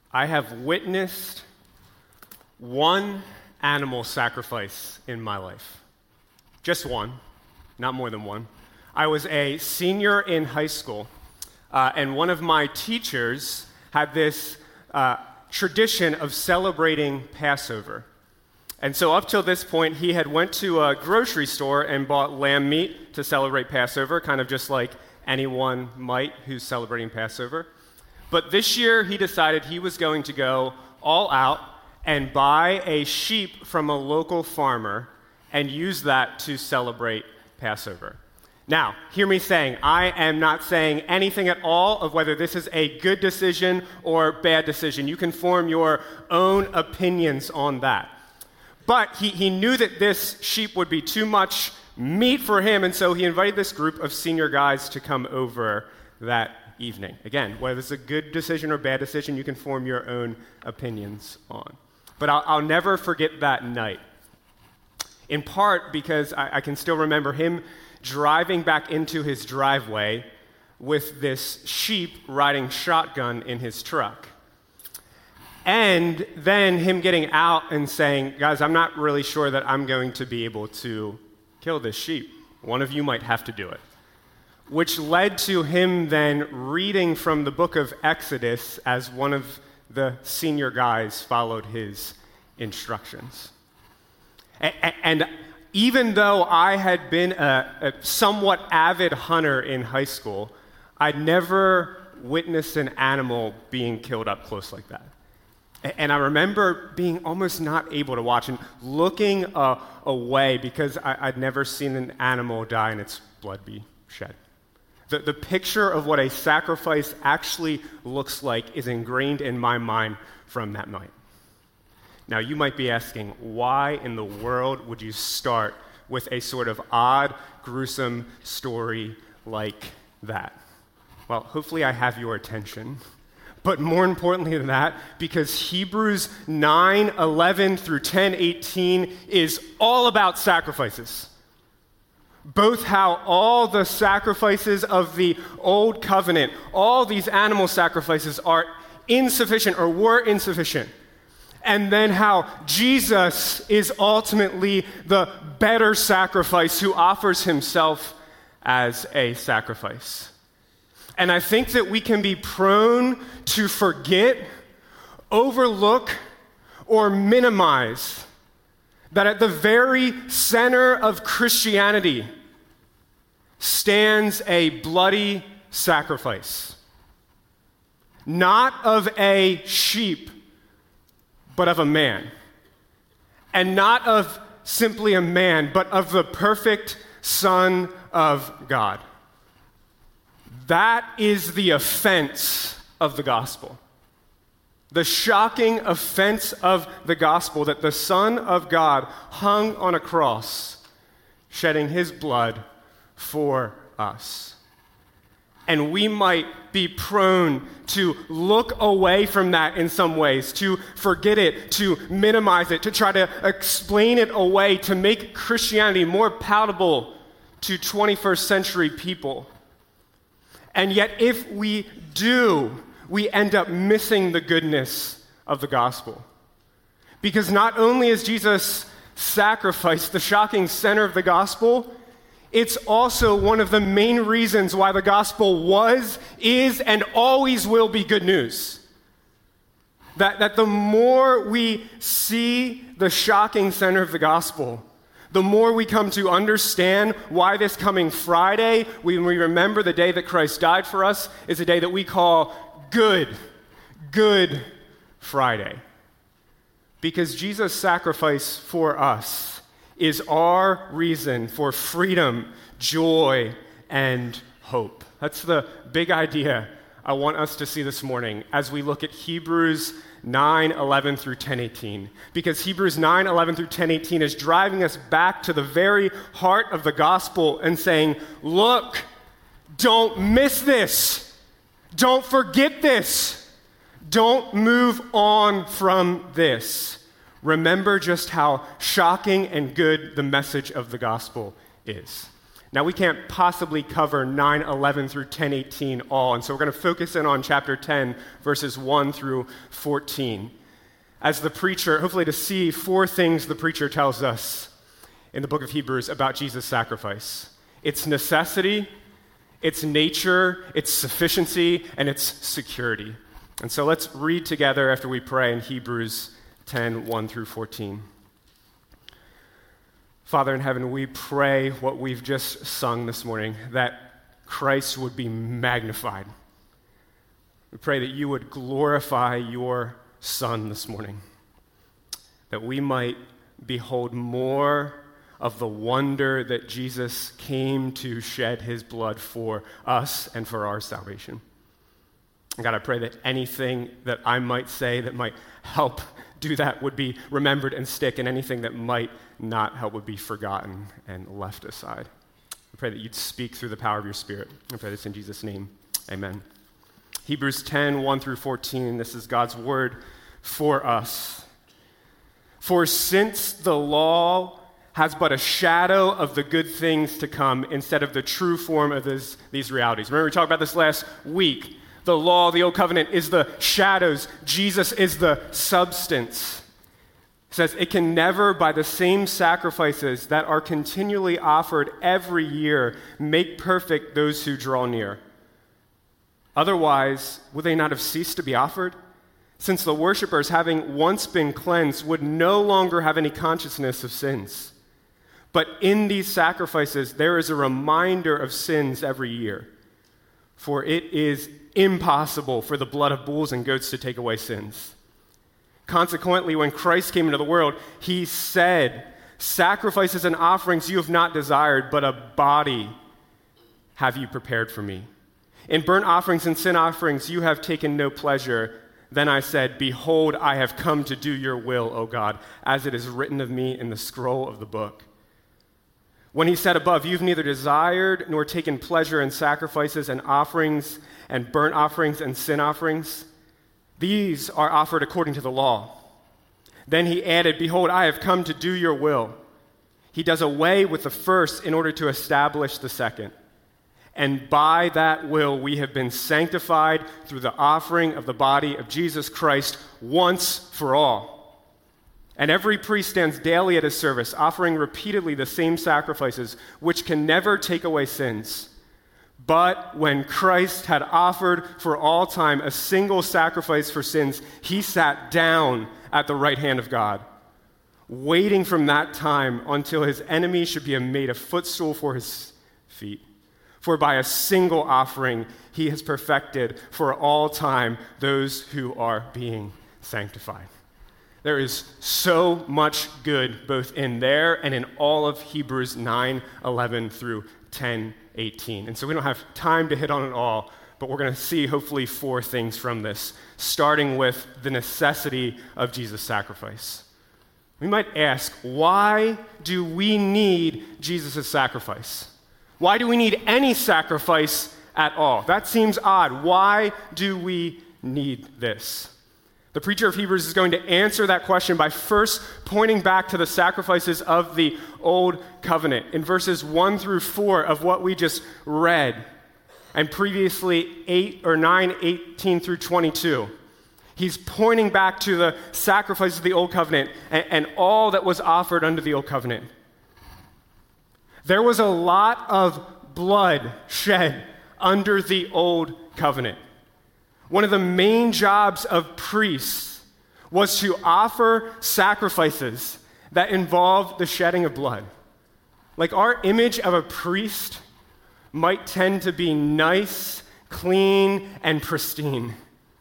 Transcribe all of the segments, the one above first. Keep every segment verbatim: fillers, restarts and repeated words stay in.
I have witnessed one animal sacrifice in my life. Just one, not more than one. I was a senior in high school, uh, and one of my teachers had this uh, tradition of celebrating Passover. And so up till this point, he had went to a grocery store and bought lamb meat to celebrate Passover, kind of just like anyone might who's celebrating Passover. But this year, he decided he was going to go all out and buy a sheep from a local farmer and use that to celebrate Passover. Now, hear me saying, I am not saying anything at all of whether this is a good decision or bad decision. You can form your own opinions on that. But he, he knew that this sheep would be too much meat for him, and so he invited this group of senior guys to come over that evening. Again, whether it's a good decision or bad decision, you can form your own opinions on. But I'll, I'll never forget that night, in part because I, I can still remember him driving back into his driveway with this sheep riding shotgun in his truck. And then him getting out and saying, guys, I'm not really sure that I'm going to be able to kill this sheep. One of you might have to do it. Which led to him then reading from the book of Exodus as one of the senior guys followed his instructions. And even though I had been a, a somewhat avid hunter in high school, I'd never witnessed an animal being killed up close like that. And I remember being almost not able to watch and looking uh, away because I, I'd never seen an animal die and its blood be shed. The, the picture of what a sacrifice actually looks like is ingrained in my mind from that night. Now, you might be asking, why in the world would you start with a sort of odd, gruesome story like that? Well, hopefully I have your attention. But more importantly than that, because Hebrews nine eleven through ten eighteen is all about sacrifices. Both how all the sacrifices of the old covenant, all these animal sacrifices are insufficient or were insufficient. And then how Jesus is ultimately the better sacrifice who offers himself as a sacrifice. And I think that we can be prone to forget, overlook, or minimize that at the very center of Christianity stands a bloody sacrifice. Not of a sheep, but of a man. And not of simply a man, but of the perfect Son of God. That is the offense of the gospel. The shocking offense of the gospel that the Son of God hung on a cross, shedding his blood for us. And we might be prone to look away from that in some ways, to forget it, to minimize it, to try to explain it away, to make Christianity more palatable to twenty-first century people. And yet, if we do, we end up missing the goodness of the gospel. Because not only is Jesus' sacrifice the shocking center of the gospel, it's also one of the main reasons why the gospel was, is, and always will be good news. That, that the more we see the shocking center of the gospel, the more we come to understand why this coming Friday, when we remember the day that Christ died for us, is a day that we call Good, Good Friday. Because Jesus' sacrifice for us is our reason for freedom, joy, and hope. That's the big idea I want us to see this morning as we look at Hebrews nine eleven through ten eighteen. Because Hebrews nine eleven through ten eighteen is driving us back to the very heart of the gospel and saying, look, don't miss this. Don't forget this. Don't move on from this. Remember just how shocking and good the message of the gospel is. Now, we can't possibly cover nine eleven through ten eighteen all, and so we're going to focus in on chapter ten, verses one through fourteen. As the preacher, hopefully to see four things the preacher tells us in the book of Hebrews about Jesus' sacrifice. Its necessity, its nature, its sufficiency, and its security. And so let's read together after we pray in Hebrews ten, one through fourteen. Father in heaven, we pray what we've just sung this morning, that Christ would be magnified. We pray that you would glorify your Son this morning, that we might behold more of the wonder that Jesus came to shed his blood for us and for our salvation. And God, I pray that anything that I might say that might help do that would be remembered and stick, and anything that might not help would be forgotten and left aside. I pray that you'd speak through the power of your Spirit. I pray this in Jesus' name. Amen. Hebrews ten, one through fourteen, this is God's word for us. For since the law has but a shadow of the good things to come instead of the true form of this, these realities. Remember, we talked about this last week. The law, the old covenant, is the shadows. Jesus is the substance. It says it can never, by the same sacrifices that are continually offered every year, make perfect those who draw near. Otherwise, would they not have ceased to be offered? Since the worshipers, having once been cleansed, would no longer have any consciousness of sins. But in these sacrifices, there is a reminder of sins every year. For it is impossible for the blood of bulls and goats to take away sins. Consequently, when Christ came into the world, he said, "Sacrifices and offerings you have not desired, but a body have you prepared for me. In burnt offerings and sin offerings you have taken no pleasure. Then I said, Behold, I have come to do your will, O God, as it is written of me in the scroll of the book." When he said above, "You've neither desired nor taken pleasure in sacrifices and offerings and burnt offerings and sin offerings, these are offered according to the law." Then he added, "Behold, I have come to do your will." He does away with the first in order to establish the second. And by that will we have been sanctified through the offering of the body of Jesus Christ once for all. And every priest stands daily at his service, offering repeatedly the same sacrifices, which can never take away sins. But when Christ had offered for all time a single sacrifice for sins, he sat down at the right hand of God, waiting from that time until his enemies should be made a footstool for his feet. For by a single offering he has perfected for all time those who are being sanctified. There is so much good both in there and in all of Hebrews nine eleven through ten eighteen. And so we don't have time to hit on it all, but we're going to see hopefully four things from this, starting with the necessity of Jesus' sacrifice. We might ask, why do we need Jesus' sacrifice? Why do we need any sacrifice at all? That seems odd. Why do we need this? The preacher of Hebrews is going to answer that question by first pointing back to the sacrifices of the Old Covenant in verses one through four of what we just read, and previously eight or nine, eighteen through twenty-two. He's pointing back to the sacrifices of the Old Covenant and, and all that was offered under the Old Covenant. There was a lot of blood shed under the Old Covenant. One of the main jobs of priests was to offer sacrifices that involved the shedding of blood. Like, our image of a priest might tend to be nice, clean, and pristine.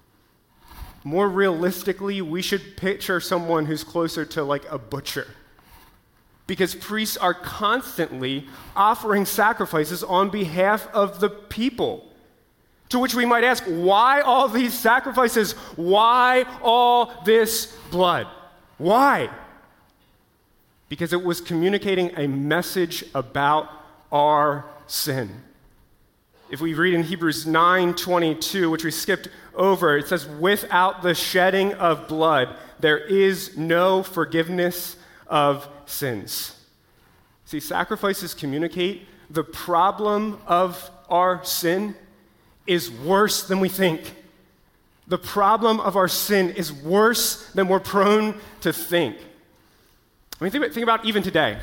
More realistically, we should picture someone who's closer to like a butcher, because priests are constantly offering sacrifices on behalf of the people. To which we might ask, why all these sacrifices? Why all this blood? Why? Because it was communicating a message about our sin. If we read in Hebrews nine twenty-two, which we skipped over, it says, "Without the shedding of blood, there is no forgiveness of sins." See, sacrifices communicate the problem of our sin is worse than we think. The problem of our sin is worse than we're prone to think. I mean, think about, think about even today.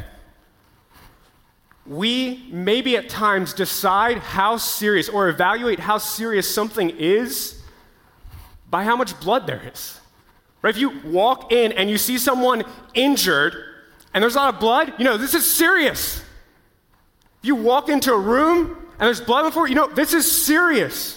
We maybe at times decide how serious or evaluate how serious something is by how much blood there is. Right? If you walk in and you see someone injured and there's a lot of blood, you know, this is serious. If you walk into a room and there's blood before, you know, this is serious.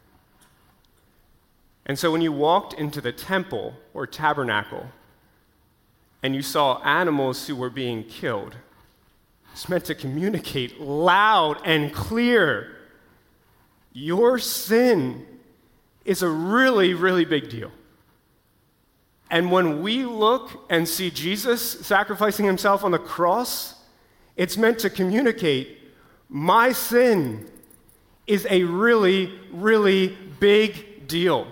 And so when you walked into the temple or tabernacle and you saw animals who were being killed, it's meant to communicate loud and clear. Your sin is a really, really big deal. And when we look and see Jesus sacrificing himself on the cross, it's meant to communicate, my sin is a really, really big deal.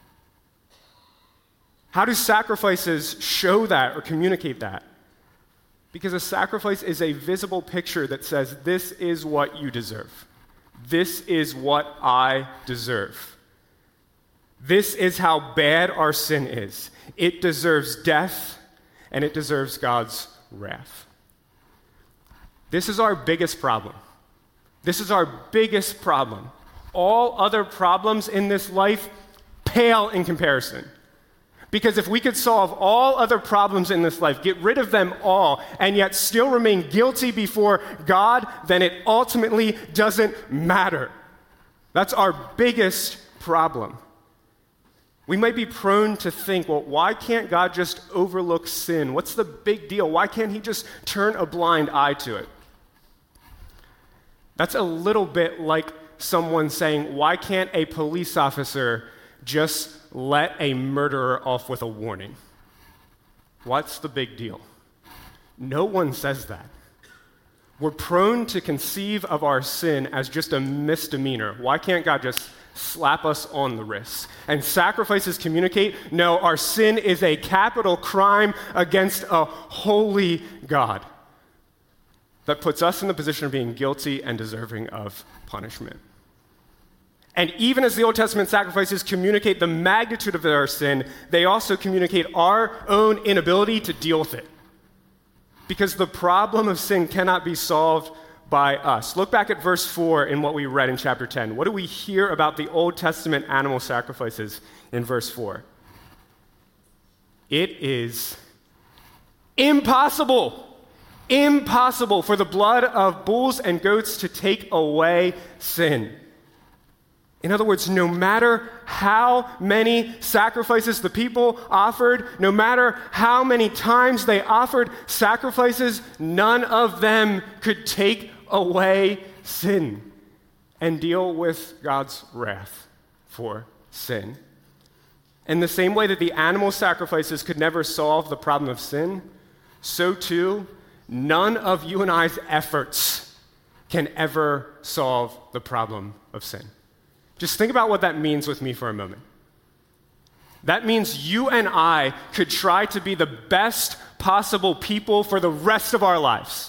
How do sacrifices show that or communicate that? Because a sacrifice is a visible picture that says, this is what you deserve. This is what I deserve. This is how bad our sin is. It deserves death, and it deserves God's wrath. This is our biggest problem. This is our biggest problem. All other problems in this life pale in comparison. Because if we could solve all other problems in this life, get rid of them all, and yet still remain guilty before God, then it ultimately doesn't matter. That's our biggest problem. We might be prone to think, well, why can't God just overlook sin? What's the big deal? Why can't he just turn a blind eye to it? That's a little bit like someone saying, why can't a police officer just let a murderer off with a warning? What's the big deal? No one says that. We're prone to conceive of our sin as just a misdemeanor. Why can't God just slap us on the wrist? And sacrifices communicate, no, our sin is a capital crime against a holy God that puts us in the position of being guilty and deserving of punishment. And even as the Old Testament sacrifices communicate the magnitude of our sin, they also communicate our own inability to deal with it. Because the problem of sin cannot be solved by us. Look back at verse four in what we read in chapter ten. What do we hear about the Old Testament animal sacrifices in verse four? It is impossible, impossible for the blood of bulls and goats to take away sin. In other words, no matter how many sacrifices the people offered, no matter how many times they offered sacrifices, none of them could take away sin and deal with God's wrath for sin. In the same way that the animal sacrifices could never solve the problem of sin, so too, none of you and I's efforts can ever solve the problem of sin. Just think about what that means with me for a moment. That means you and I could try to be the best possible people for the rest of our lives.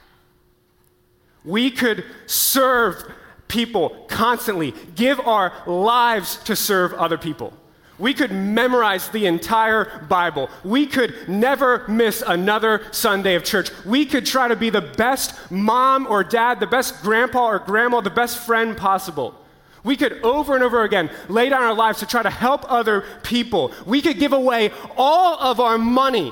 We could serve people constantly, give our lives to serve other people. We could memorize the entire Bible. We could never miss another Sunday of church. We could try to be the best mom or dad, the best grandpa or grandma, the best friend possible. We could over and over again lay down our lives to try to help other people. We could give away all of our money.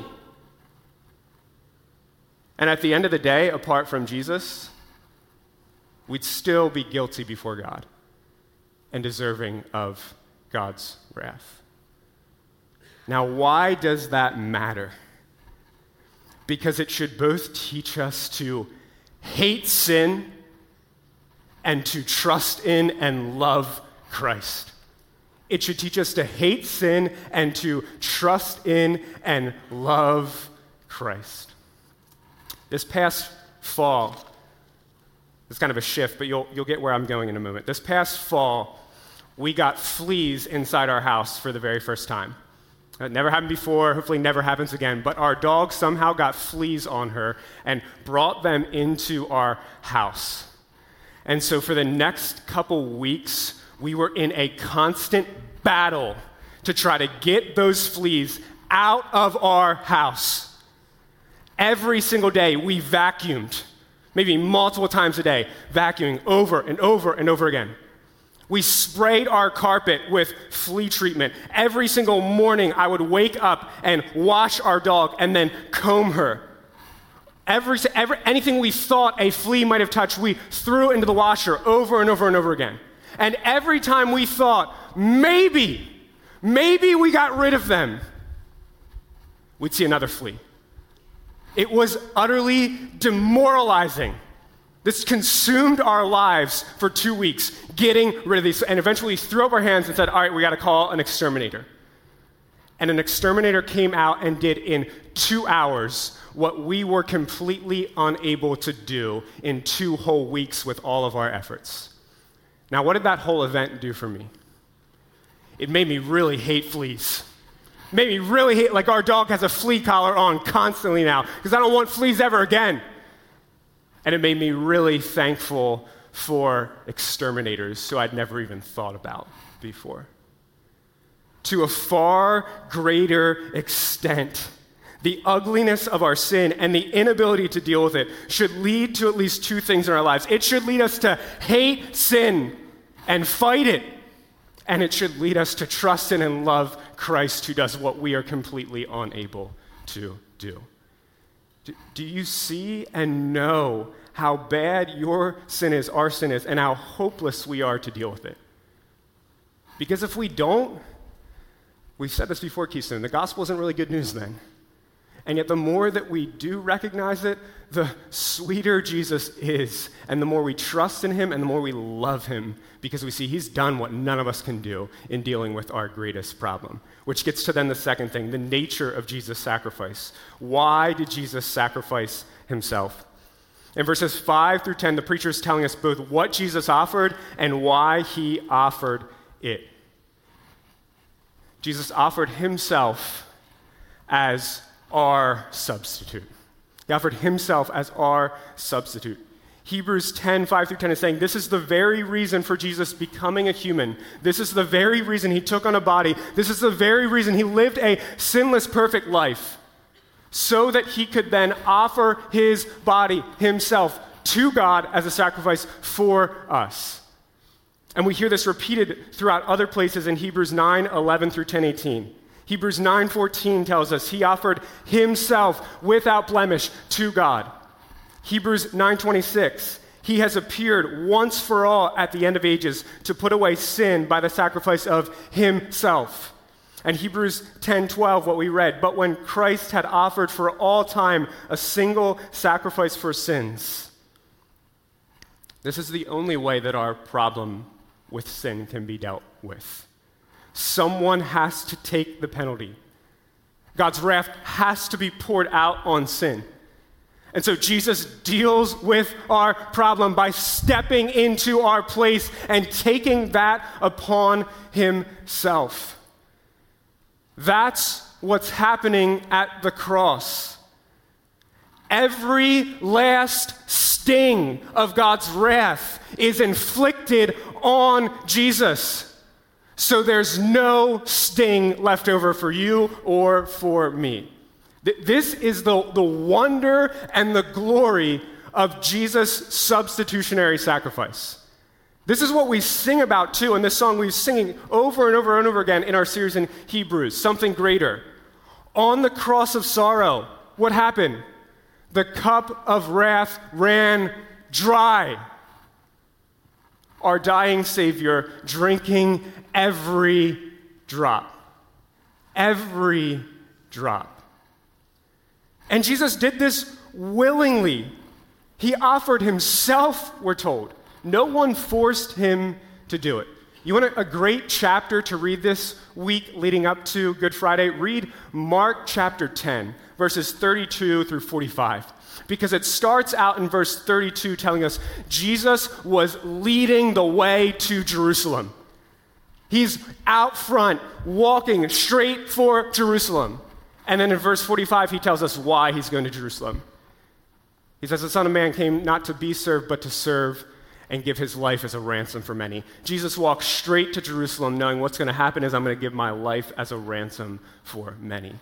And at the end of the day, apart from Jesus, we'd still be guilty before God and deserving of God's wrath. Now, why does that matter? Because it should both teach us to hate sin and to trust in and love Christ. It should teach us to hate sin and to trust in and love Christ. This past fall, it's kind of a shift, but you'll, you'll get where I'm going in a moment. This past fall, we got fleas inside our house for the very first time. It never happened before, hopefully never happens again, but our dog somehow got fleas on her and brought them into our house. And so for the next couple weeks, we were in a constant battle to try to get those fleas out of our house. Every single day, we vacuumed, maybe multiple times a day, vacuuming over and over and over again. We sprayed our carpet with flea treatment. Every single morning, I would wake up and wash our dog and then comb her. Every, every, anything we thought a flea might have touched, we threw into the washer over and over and over again. And every time we thought, maybe, maybe we got rid of them, we'd see another flea. It was utterly demoralizing. This consumed our lives for two weeks, getting rid of these, and eventually threw up our hands and said, all right, we got to call an exterminator. And an exterminator came out and did in two hours what we were completely unable to do in two whole weeks with all of our efforts. Now, what did that whole event do for me? It made me really hate fleas. It made me really hate, like our dog has a flea collar on constantly now, because I don't want fleas ever again. And it made me really thankful for exterminators who I'd never even thought about before. To a far greater extent, the ugliness of our sin and the inability to deal with it should lead to at least two things in our lives. It should lead us to hate sin and fight it, and it should lead us to trust in and love Christ, who does what we are completely unable to do. Do, do you see and know how bad your sin is, our sin is, and how hopeless we are to deal with it? Because if we don't, we've said this before, Keystone, the gospel isn't really good news then. And yet the more that we do recognize it, the sweeter Jesus is, and the more we trust in him and the more we love him, because we see he's done what none of us can do in dealing with our greatest problem. Which gets to then the second thing, the nature of Jesus' sacrifice. Why did Jesus sacrifice himself? In verses five through ten, the preacher is telling us both what Jesus offered and why he offered it. Jesus offered himself as our substitute. He offered himself as our substitute. Hebrews ten, five through ten is saying this is the very reason for Jesus becoming a human. This is the very reason he took on a body. This is the very reason he lived a sinless, perfect life, so that he could then offer his body, himself, to God as a sacrifice for us. And we hear this repeated throughout other places in Hebrews nine, eleven through ten, eighteen. Hebrews nine fourteen tells us he offered himself without blemish to God. Hebrews nine twenty-six, he has appeared once for all at the end of ages to put away sin by the sacrifice of himself. And Hebrews ten twelve, what we read, but when Christ had offered for all time a single sacrifice for sins. This is the only way that our problem with sin can be dealt with. Someone has to take the penalty. God's wrath has to be poured out on sin. And so Jesus deals with our problem by stepping into our place and taking that upon himself. That's what's happening at the cross. Every last sting of God's wrath is inflicted on Jesus. So there's no sting left over for you or for me. This is the, the wonder and the glory of Jesus' substitutionary sacrifice. This is what we sing about too in this song we're singing over and over and over again in our series in Hebrews, something greater. On the cross of sorrow, what happened? The cup of wrath ran dry. Our dying Savior drinking every drop. Every drop. And Jesus did this willingly. He offered himself, we're told. No one forced him to do it. You want a great chapter to read this week leading up to Good Friday? Read Mark chapter ten, verses thirty-two through forty-five. Because it starts out in verse thirty-two telling us Jesus was leading the way to Jerusalem. He's out front, walking straight for Jerusalem. And then in verse forty-five, he tells us why he's going to Jerusalem. He says, the Son of Man came not to be served, but to serve and give his life as a ransom for many. Jesus walked straight to Jerusalem knowing what's going to happen is I'm going to give my life as a ransom for many.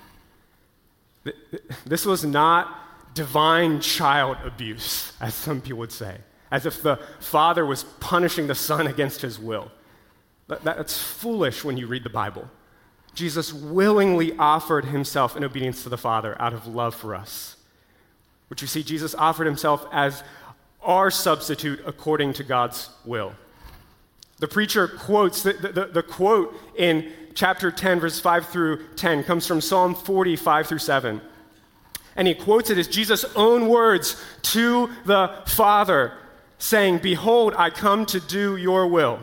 This was not divine child abuse, as some people would say, as if the Father was punishing the Son against his will. That's foolish when you read the Bible. Jesus willingly offered himself in obedience to the Father out of love for us. Which you see, Jesus offered himself as our substitute according to God's will. The preacher quotes, the, the, the quote in chapter ten, verses five through ten, comes from Psalm forty, five through seven. And he quotes it as Jesus' own words to the Father, saying, "Behold, I come to do your will."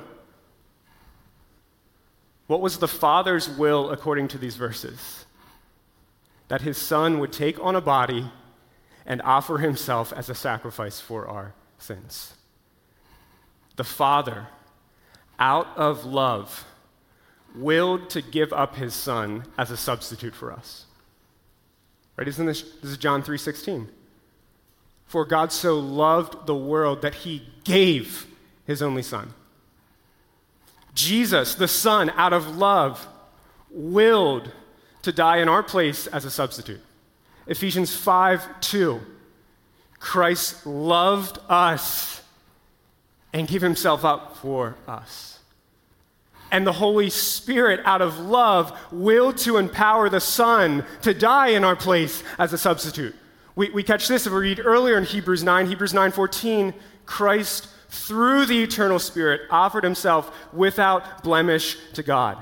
What was the Father's will according to these verses? That his Son would take on a body and offer himself as a sacrifice for our sins. The Father, out of love, willed to give up his Son as a substitute for us. Right? Isn't this, this is John three sixteen. For God so loved the world that he gave his only Son. Jesus, the Son, out of love, willed to die in our place as a substitute. Ephesians five two. Christ loved us and gave himself up for us. And the Holy Spirit, out of love, willed to empower the Son to die in our place as a substitute. We, we catch this if we read earlier in Hebrews nine, Hebrews nine fourteen, Christ, through the eternal Spirit, offered himself without blemish to God.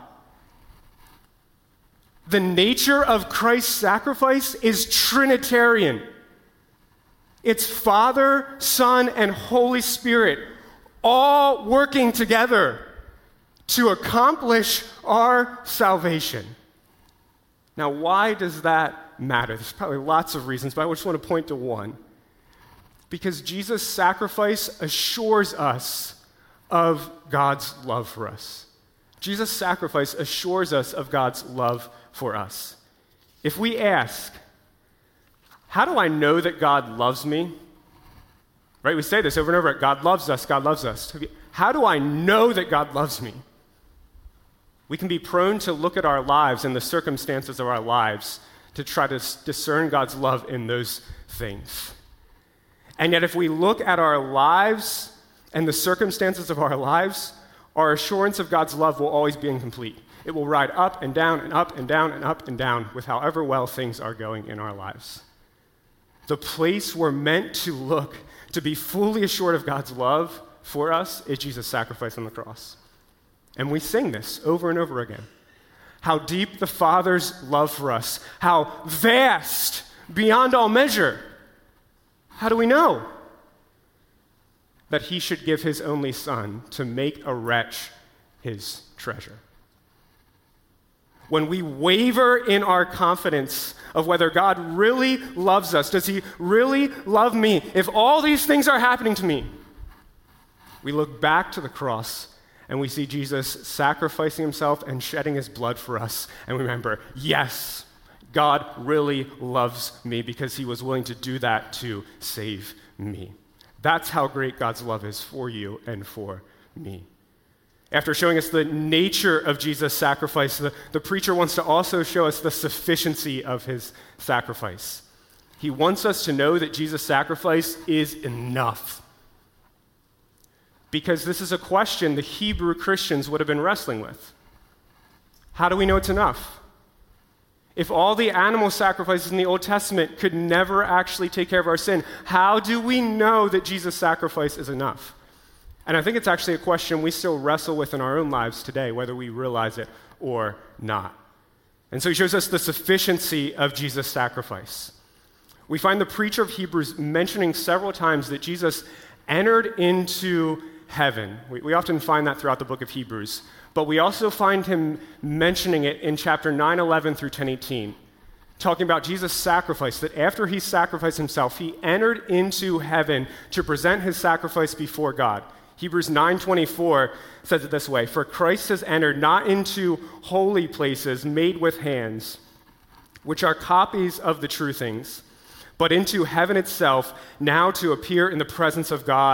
The nature of Christ's sacrifice is Trinitarian. It's Father, Son, and Holy Spirit all working together to accomplish our salvation. Now, why does that matter? There's probably lots of reasons, but I just want to point to one. Because Jesus' sacrifice assures us of God's love for us. Jesus' sacrifice assures us of God's love for us. If we ask, how do I know that God loves me? Right, we say this over and over, God loves us, God loves us. How do I know that God loves me? We can be prone to look at our lives and the circumstances of our lives to try to discern God's love in those things. And yet if we look at our lives and the circumstances of our lives, our assurance of God's love will always be incomplete. It will ride up and down and up and down and up and down with however well things are going in our lives. The place we're meant to look to be fully assured of God's love for us is Jesus' sacrifice on the cross. And we sing this over and over again. How deep the Father's love for us, how vast beyond all measure. How do we know? That he should give his only Son to make a wretch his treasure. When we waver in our confidence of whether God really loves us, does he really love me? If all these things are happening to me, we look back to the cross and we see Jesus sacrificing himself and shedding his blood for us, and we remember, yes, God really loves me because he was willing to do that to save me. That's how great God's love is for you and for me. After showing us the nature of Jesus' sacrifice, the, the preacher wants to also show us the sufficiency of his sacrifice. He wants us to know that Jesus' sacrifice is enough. Because this is a question the Hebrew Christians would have been wrestling with. How do we know it's enough? If all the animal sacrifices in the Old Testament could never actually take care of our sin, how do we know that Jesus' sacrifice is enough? And I think it's actually a question we still wrestle with in our own lives today, whether we realize it or not. And so he shows us the sufficiency of Jesus' sacrifice. We find the preacher of Hebrews mentioning several times that Jesus entered into heaven. We, we often find that throughout the book of Hebrews. But we also find him mentioning it in chapter nine eleven through ten eighteen, talking about Jesus' sacrifice, that after he sacrificed himself, he entered into heaven to present his sacrifice before God. Hebrews nine twenty-four says it this way, "For Christ has entered not into holy places made with hands, which are copies of the true things, but into heaven itself, now to appear in the presence of God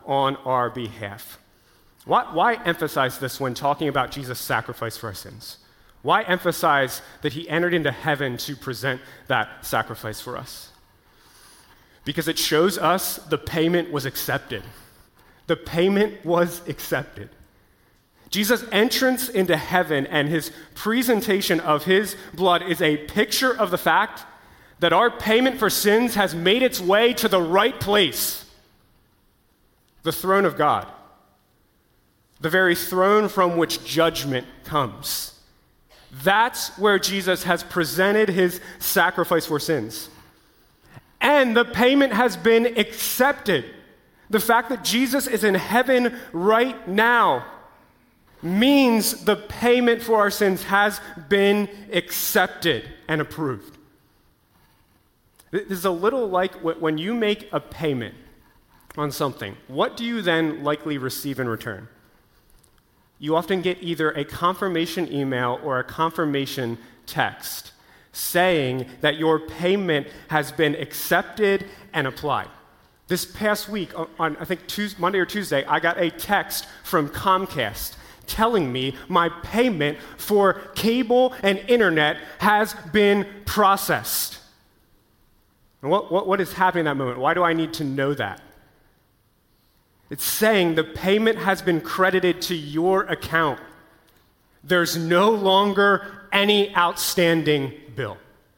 on our behalf. Why, why emphasize this when talking about Jesus' sacrifice for our sins? Why emphasize that he entered into heaven to present that sacrifice for us? Because it shows us the payment was accepted. The payment was accepted. Jesus' entrance into heaven and his presentation of his blood is a picture of the fact that our payment for sins has made its way to the right place, the throne of God, the very throne from which judgment comes. That's where Jesus has presented his sacrifice for sins. And the payment has been accepted. The fact that Jesus is in heaven right now means the payment for our sins has been accepted and approved. This is a little like when you make a payment on something. What do you then likely receive in return? You often get either a confirmation email or a confirmation text saying that your payment has been accepted and applied. This past week, on I think Tuesday, Monday or Tuesday, I got a text from Comcast telling me my payment for cable and internet has been processed. And what, what, what is happening in that moment? Why do I need to know that? It's saying the payment has been credited to your account. There's no longer any outstanding bill.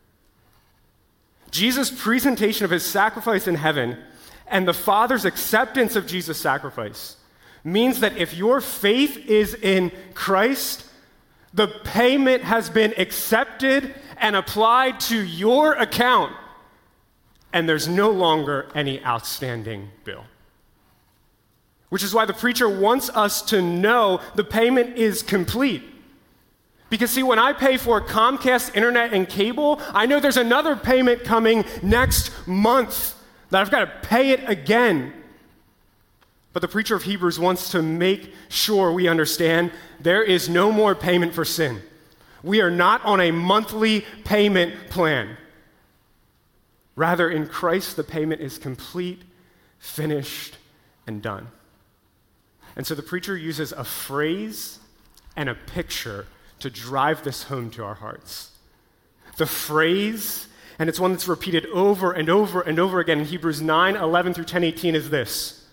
Jesus' presentation of his sacrifice in heaven and the Father's acceptance of Jesus' sacrifice means that if your faith is in Christ, the payment has been accepted and applied to your account, and there's no longer any outstanding bill. Which is why the preacher wants us to know the payment is complete. Because see, when I pay for Comcast internet and cable, I know there's another payment coming next month that I've got to pay it again. But the preacher of Hebrews wants to make sure we understand there is no more payment for sin. We are not on a monthly payment plan. Rather, in Christ, the payment is complete, finished, and done. And so the preacher uses a phrase and a picture to drive this home to our hearts. The phrase, and it's one that's repeated over and over and over again in Hebrews nine, eleven through ten, eighteen, is this: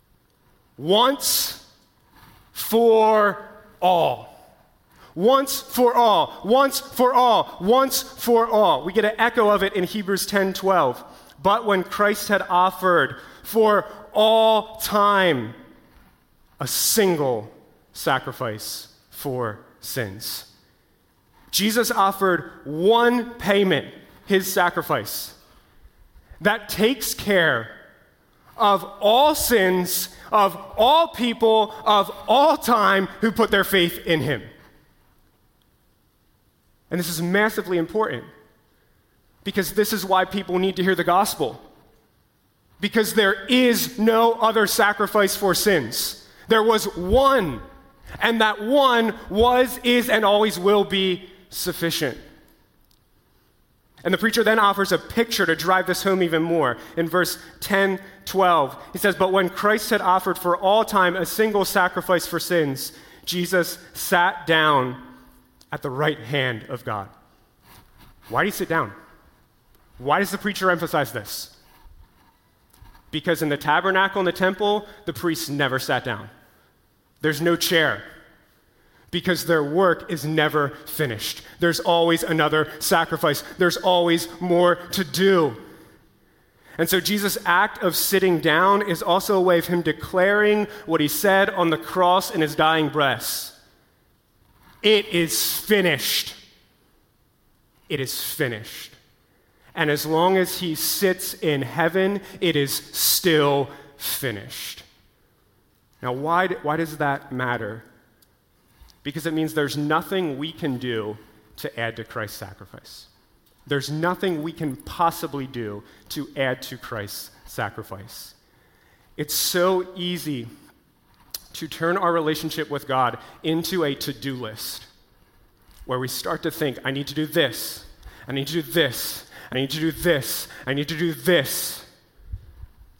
once for all. Once for all. Once for all. Once for all. We get an echo of it in Hebrews ten, twelve. But when Christ had offered for all time a single sacrifice for sins. Jesus offered one payment, his sacrifice, that takes care of all sins, of all people, of all time who put their faith in him. And this is massively important because this is why people need to hear the gospel. Because there is no other sacrifice for sins. There was one, and that one was, is, and always will be sufficient. And the preacher then offers a picture to drive this home even more. In verse ten, twelve, he says, "But when Christ had offered for all time a single sacrifice for sins, Jesus sat down at the right hand of God." Why did he sit down? Why does the preacher emphasize this? Because in the tabernacle and the temple, the priests never sat down. There's no chair. Because their work is never finished. There's always another sacrifice. There's always more to do. And so Jesus' act of sitting down is also a way of him declaring what he said on the cross in his dying breath. It is finished. It is finished. And as long as he sits in heaven, it is still finished. Now, why, why does that matter? Because it means there's nothing we can do to add to Christ's sacrifice. There's nothing we can possibly do to add to Christ's sacrifice. It's so easy to turn our relationship with God into a to-do list where we start to think, I need to do this, I need to do this, I need to do this, I need to do this.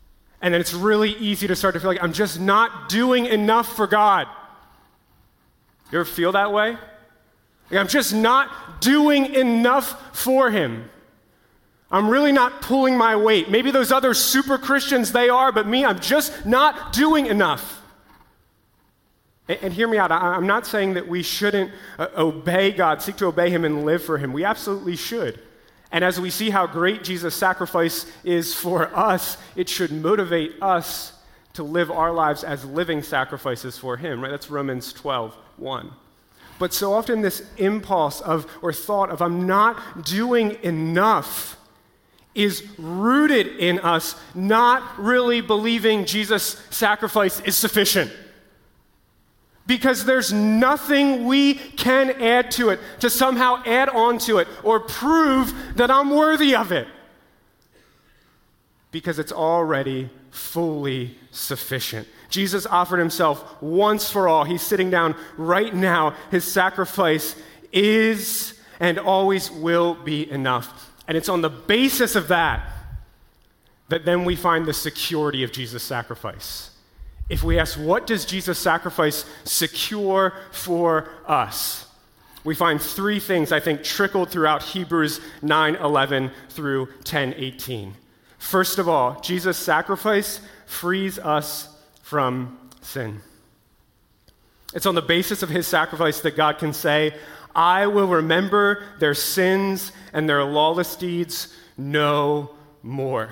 And then it's really easy to start to feel like I'm just not doing enough for God. You ever feel that way? Like I'm just not doing enough for him. I'm really not pulling my weight. Maybe those other super Christians, they are, but me, I'm just not doing enough. And, and hear me out. I, I'm not saying that we shouldn't uh, obey God, seek to obey him and live for him. We absolutely should. And as we see how great Jesus' sacrifice is for us, it should motivate us to live our lives as living sacrifices for him, right? That's Romans twelve one. But so often this impulse of, or thought of, I'm not doing enough is rooted in us not really believing Jesus' sacrifice is sufficient. Because there's nothing we can add to it to somehow add on to it or prove that I'm worthy of it. Because it's already fully sufficient. Jesus offered himself once for all. He's sitting down right now. His sacrifice is and always will be enough. And it's on the basis of that that then we find the security of Jesus' sacrifice. If we ask, what does Jesus' sacrifice secure for us? We find three things, I think, trickled throughout Hebrews nine eleven through ten eighteen. First of all, Jesus' sacrifice frees us from sin. It's on the basis of his sacrifice that God can say, I will remember their sins and their lawless deeds no more.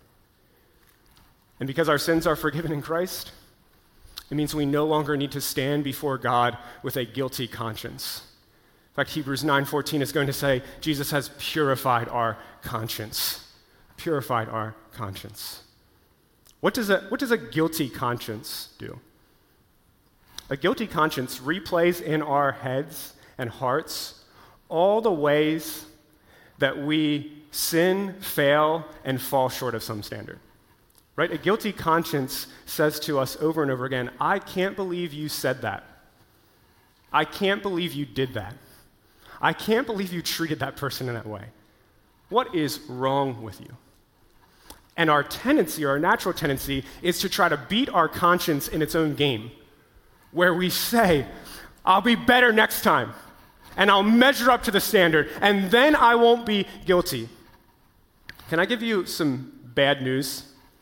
And because our sins are forgiven in Christ, it means we no longer need to stand before God with a guilty conscience. In fact, Hebrews nine fourteen is going to say, Jesus has purified our conscience. Purified our conscience. What does a, what does a guilty conscience do? A guilty conscience replays in our heads and hearts all the ways that we sin, fail, and fall short of some standard. Right? A guilty conscience says to us over and over again, I can't believe you said that. I can't believe you did that. I can't believe you treated that person in that way. What is wrong with you? And our tendency, or our natural tendency, is to try to beat our conscience in its own game, where we say, I'll be better next time, and I'll measure up to the standard, and then I won't be guilty. Can I give you some bad news?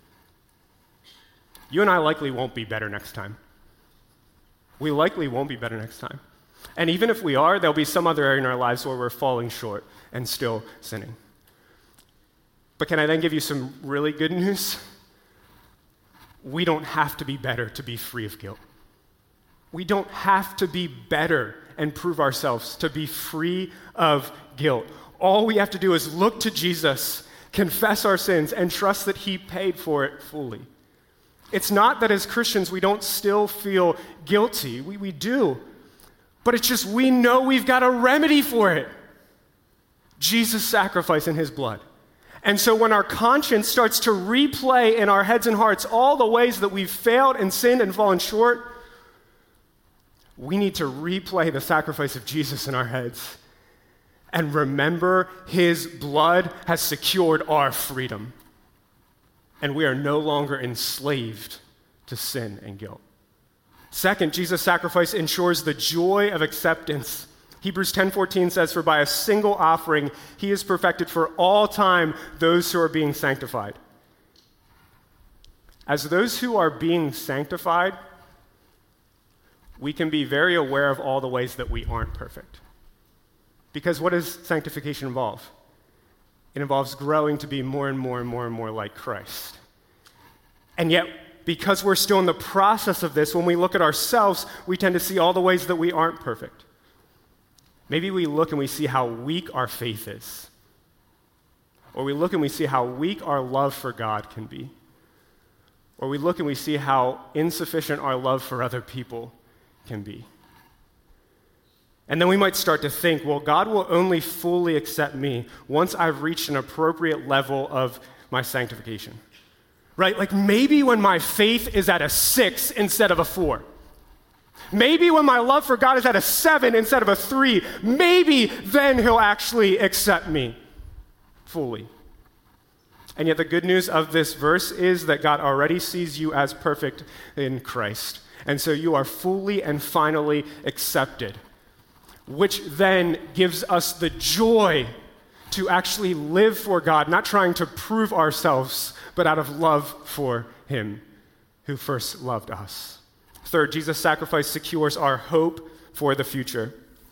You and I likely won't be better next time. We likely won't be better next time. And even if we are, there'll be some other area in our lives where we're falling short and still sinning. But can I then give you some really good news? We don't have to be better to be free of guilt. We don't have to be better and prove ourselves to be free of guilt. All we have to do is look to Jesus, confess our sins, and trust that he paid for it fully. It's not that as Christians we don't still feel guilty. We, we do. But it's just we know we've got a remedy for it. Jesus' sacrifice in his blood. And so when our conscience starts to replay in our heads and hearts all the ways that we've failed and sinned and fallen short, we need to replay the sacrifice of Jesus in our heads and remember his blood has secured our freedom. And we are no longer enslaved to sin and guilt. Second, Jesus' sacrifice ensures the joy of acceptance. Hebrews ten fourteen says, for by a single offering, he has perfected for all time those who are being sanctified. As those who are being sanctified, we can be very aware of all the ways that we aren't perfect. Because what does sanctification involve? It involves growing to be more and more and more and more like Christ. And yet, because we're still in the process of this, when we look at ourselves, we tend to see all the ways that we aren't perfect. Maybe we look and we see how weak our faith is. Or we look and we see how weak our love for God can be. Or we look and we see how insufficient our love for other people can be. And then we might start to think, well, God will only fully accept me once I've reached an appropriate level of my sanctification. Right? Like maybe when my faith is at a six instead of a four. Maybe when my love for God is at a seven instead of a three, maybe then he'll actually accept me fully. And yet the good news of this verse is that God already sees you as perfect in Christ. And so you are fully and finally accepted, which then gives us the joy to actually live for God, not trying to prove ourselves, but out of love for him who first loved us. Third, Jesus' sacrifice secures our hope for the future.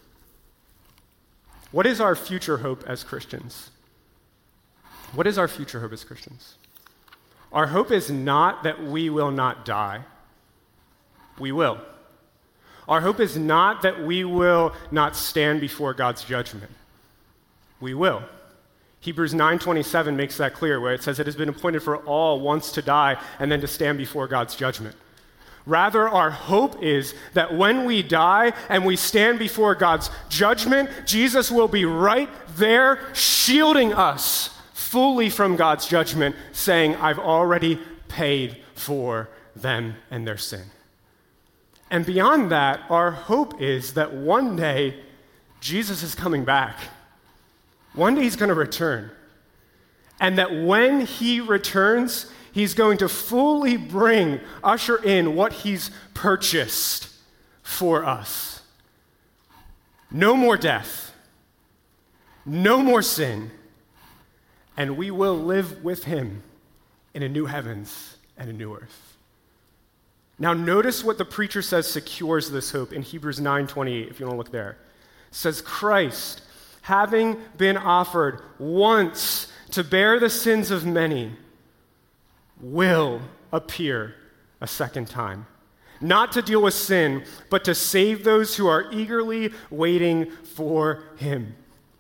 What is our future hope as Christians? What is our future hope as Christians? Our hope is not that we will not die. We will. Our hope is not that we will not stand before God's judgment. We will. Hebrews nine twenty-seven makes that clear, where it says it has been appointed for all once to die and then to stand before God's judgment. Rather, our hope is that when we die and we stand before God's judgment, Jesus will be right there shielding us fully from God's judgment, saying, I've already paid for them and their sin. And beyond that, our hope is that one day Jesus is coming back. One day he's going to return. And that when he returns, he's going to fully bring, usher in what he's purchased for us. No more death. No more sin. And we will live with him in a new heavens and a new earth. Now notice what the preacher says secures this hope in Hebrews nine twenty-eight, if you want to look there. It says, Christ, having been offered once to bear the sins of many, will appear a second time, not to deal with sin, but to save those who are eagerly waiting for him.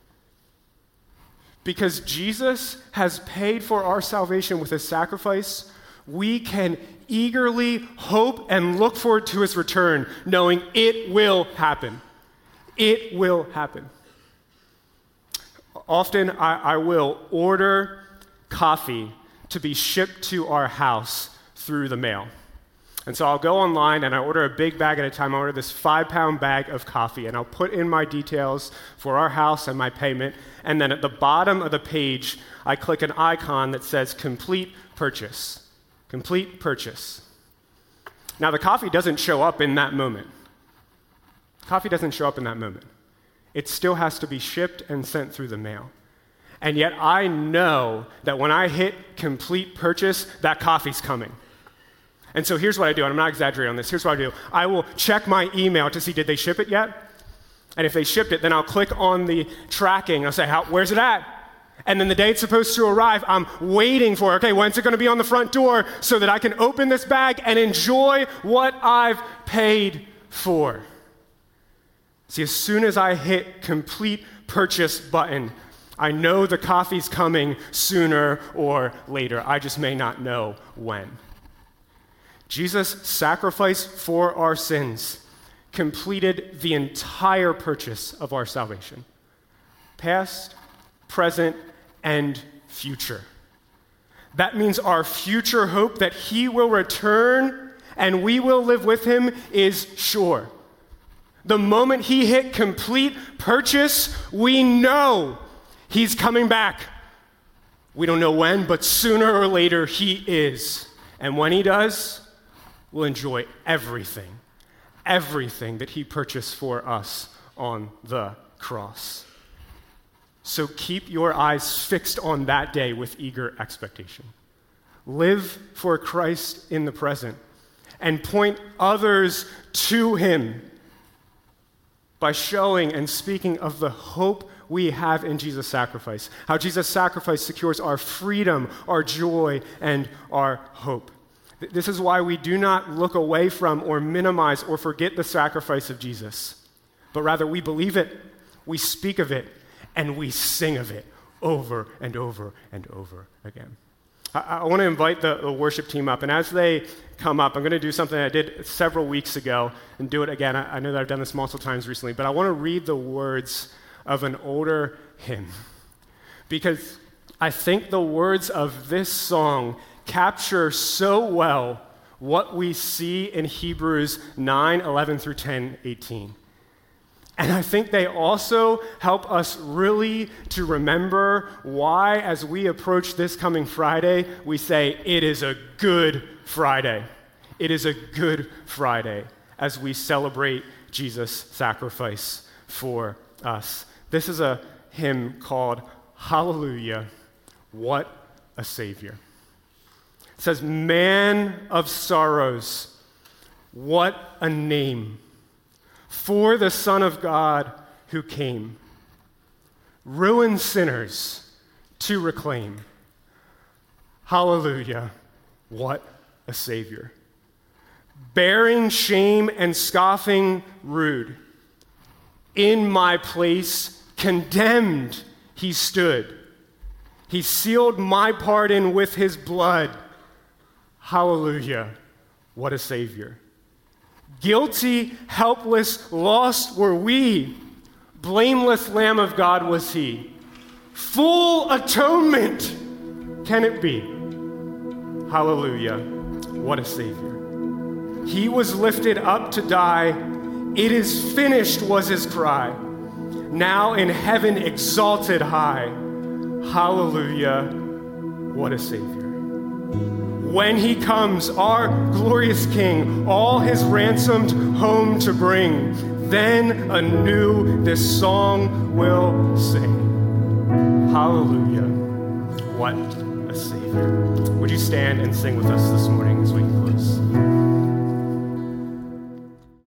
Because Jesus has paid for our salvation with his sacrifice, we can eagerly hope and look forward to his return, knowing it will happen. It will happen. Often I, I will order coffee to be shipped to our house through the mail. And so I'll go online and I order a big bag at a time. I order this five-pound bag of coffee, and I'll put in my details for our house and my payment. And then at the bottom of the page, I click an icon that says complete purchase. Complete purchase. Now, the coffee doesn't show up in that moment. Coffee doesn't show up in that moment. It still has to be shipped and sent through the mail. And yet I know that when I hit complete purchase, that coffee's coming. And so here's what I do, and I'm not exaggerating on this. Here's what I do. I will check my email to see, did they ship it yet? And if they shipped it, then I'll click on the tracking. I'll say, How, where's it at? And then the day it's supposed to arrive, I'm waiting for, okay, when's it going to be on the front door so that I can open this bag and enjoy what I've paid for. See, as soon as I hit complete purchase button, I know the coffee's coming sooner or later. I just may not know when. Jesus' sacrifice for our sins completed the entire purchase of our salvation. Past, present, and future. That means our future hope that he will return and we will live with him is sure. The moment he hit complete purchase, we know he's coming back. We don't know when, but sooner or later he is. And when he does, we'll enjoy everything, everything that he purchased for us on the cross. So keep your eyes fixed on that day with eager expectation. Live for Christ in the present and point others to him by showing and speaking of the hope we have in Jesus' sacrifice, how Jesus' sacrifice secures our freedom, our joy, and our hope. This is why we do not look away from or minimize or forget the sacrifice of Jesus, but rather we believe it, we speak of it, and we sing of it over and over and over again. I, I want to invite the, the worship team up, and as they come up, I'm going to do something I did several weeks ago and do it again. I, I know that I've done this multiple times recently, but I want to read the words of an older hymn because I think the words of this song capture so well what we see in Hebrews nine eleven through ten eighteen. And I think they also help us really to remember why, as we approach this coming Friday, we say, it is a good Friday. It is a good Friday as we celebrate Jesus' sacrifice for us. This is a hymn called Hallelujah, What a Savior. It says, man of sorrows, what a name for the Son of God who came, ruined sinners to reclaim. Hallelujah, what a Savior. Bearing shame and scoffing rude, in my place condemned he stood. He sealed my pardon with his blood. Hallelujah, what a Savior. Guilty, helpless, lost were we. Blameless Lamb of God was he. Full atonement can it be? Hallelujah, what a Savior. He was lifted up to die. It is finished was his cry. Now in heaven exalted high. Hallelujah, what a Savior. When he comes, our glorious King, all his ransomed home to bring, then anew this song will sing. Hallelujah, what a Savior. Would you stand and sing with us this morning as we close?